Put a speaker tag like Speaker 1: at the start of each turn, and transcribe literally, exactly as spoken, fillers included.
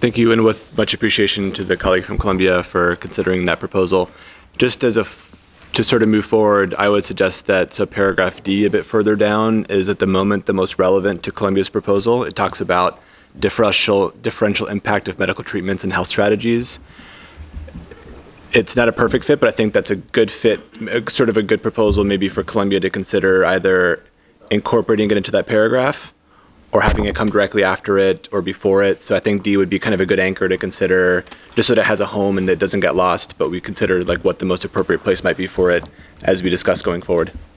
Speaker 1: Thank you, and with much appreciation to the colleague from Columbia for considering that proposal. Just as a f- to sort of move forward, I would suggest that so paragraph D a bit further down is at the moment the most relevant to Columbia's proposal. It talks about differential differential impact of medical treatments and health strategies. It's not a perfect fit, but I think that's a good fit, sort of a good proposal maybe for Columbia to consider either incorporating it into that paragraph or having it come directly after it or before it. So I think D would be kind of a good anchor to consider, just so that it has a home and it doesn't get lost, but we consider like what the most appropriate place might be for it as we discuss going forward.